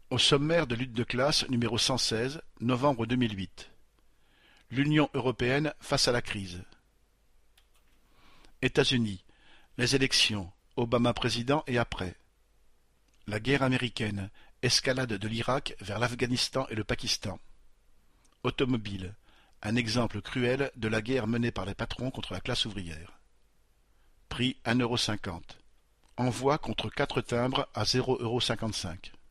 Au sommaire de Lutte de classe numéro 116, novembre 2008. L'Union européenne face à la crise. États-Unis. Les élections. Obama président et après. La guerre américaine. Escalade de l'Irak vers l'Afghanistan et le Pakistan. Automobile. Un exemple cruel de la guerre menée par les patrons contre la classe ouvrière. Prix 1,50 €. Envoi contre 4 timbres à 0,55 €.